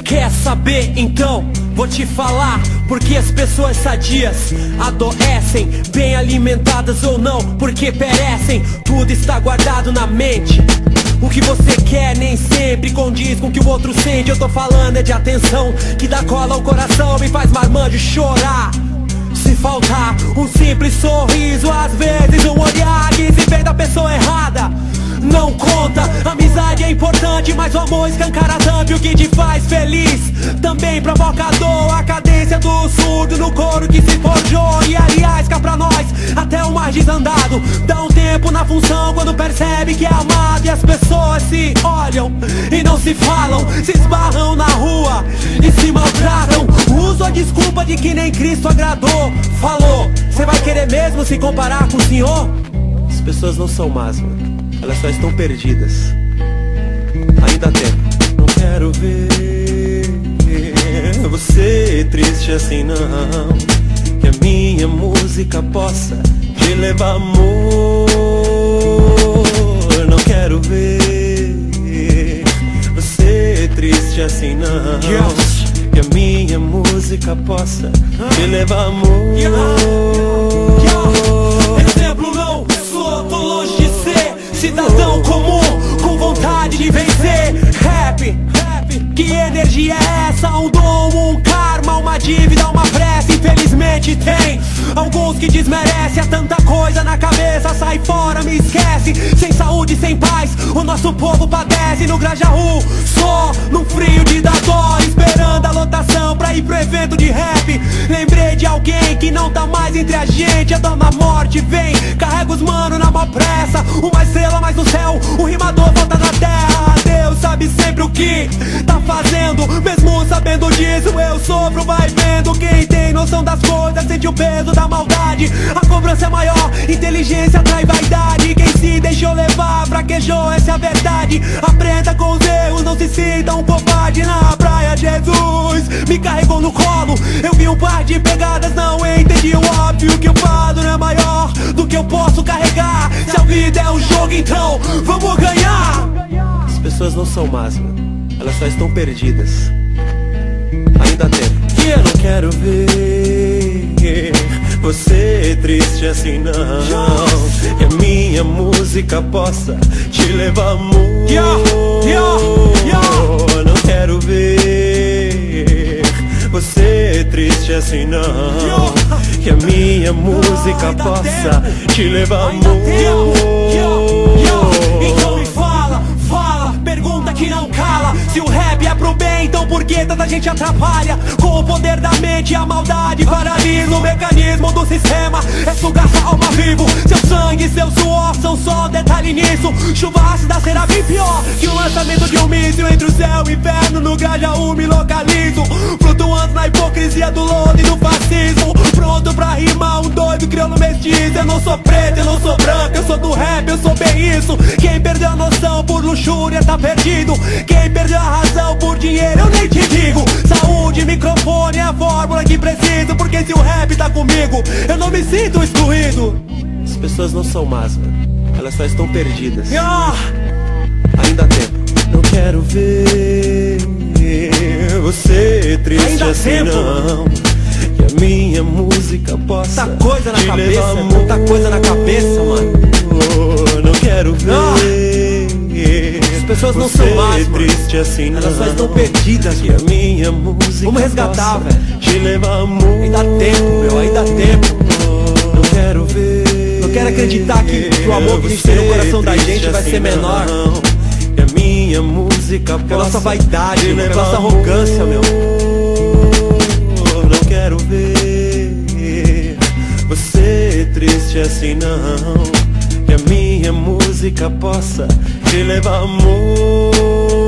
Quer saber? Então vou te falar. Porque as pessoas sadias adoecem, bem alimentadas ou não, porque perecem. Tudo está guardado na mente. O que você quer nem sempre condiz com o que o outro sente. Eu tô falando é de atenção, que dá cola ao coração e faz marmanjo chorar. Se faltar um simples sorriso, às vezes um olhar que se vem da pessoa errada não conta. Amizade é importante, mas o amor escancara tanto. E o que te faz feliz também provoca dor. A cadência do surdo no couro que se forjou. E aliás, cá pra nós, até o mais desandado dá um tempo na função quando percebe que é amado. E as pessoas se olham e não se falam, se esbarram na rua e se maltratam. Uso a desculpa de que nem Cristo agradou. Falou, cê vai querer mesmo se comparar com o Senhor? As pessoas não são más, mano. Elas só estão perdidas. Ainda há tempo. Não quero ver você triste assim não. Que a minha música possa te levar amor. Não quero ver você triste assim não. Que a minha música possa te levar amor. Exemplo não sou, tô longe de ser cidadão comum, com vontade de vencer. Rap, que energia é essa? Um dom, um karma, uma dívida, uma pressa. Infelizmente tem alguns que desmerecem. Há tanta coisa na cabeça, sai fora, me esquece. Sem saúde, sem paz, o nosso povo padece. No Grajaú, só num frio de dar dó, esperando a lotação pra ir pro evento de rap. Lembrei de alguém que não tá mais entre a gente. A dona morte vem, carrega os mano na mó pressa. Uma estrela mais no céu, o rimador volta na terra. Deus sabe sempre o que tá fazendo, mesmo sabendo disso eu sofro, vai vendo. Quem tem noção das coisas sente o peso da maldade. A cobrança é maior, inteligência atrai vaidade. Quem se deixou levar, fraquejou, essa é a verdade. Aprenda com os erros, não se sinta um covarde. Na praia Jesus me carregou no colo, eu vi um par de pegadas, não entendi o óbvio. Que o fardo não é maior do que eu posso carregar. Se a vida é um jogo, então vamos ganhar. As pessoas não são más, mano. Elas só estão perdidas. Ainda há tempo. Que eu não quero ver você triste assim não. Que a minha música possa te levar amor. Não quero ver você triste assim não. Que a minha música possa te levar amor. Então me fala, pergunta que não cala. Se o rap é pro bem, então por que tanta gente atrapalha? Com o poder da mente e a maldade paralisa o mecanismo do sistema. É sugar sua alma vivo. Seu sangue e seu suor são só detalhe nisso. Chuva ácida será bem pior que o lançamento de um míssil entre o céu e o inferno. No Grajaú me localizo, flutuando na hipocrisia do lodo e do fascismo. Pronto pra rimar, um doido crioulo mestiço. Eu não sou preto, eu não sou branco, eu sou do rap, eu sou bem isso. Quem perdeu a noção por luxúria tá perdido. Quem perdeu a razão por dinheiro eu nem te digo. Saúde, microfone é a fórmula que preciso. Porque se o rap tá comigo, eu não me sinto excluído. As pessoas não são más, mano. Elas só estão perdidas. Ainda há tempo. Não quero ver você triste ainda assim tempo. Não. Que a minha música possa tanta coisa na cabeça, tanta coisa na cabeça, mano. Não quero ver as pessoas não são más, triste assim não. Elas só estão perdidas, que a minha música vamos resgatar, velho. Te levar amor. Ainda há tempo, meu, ainda há tempo. Não quero ver. Não quero acreditar que o amor que a gente tem no coração da gente vai ser menor. Que a minha música pela nossa vaidade, pela nossa arrogância, meu. Não quero ver você triste assim não. Que a minha música possa te levar amor.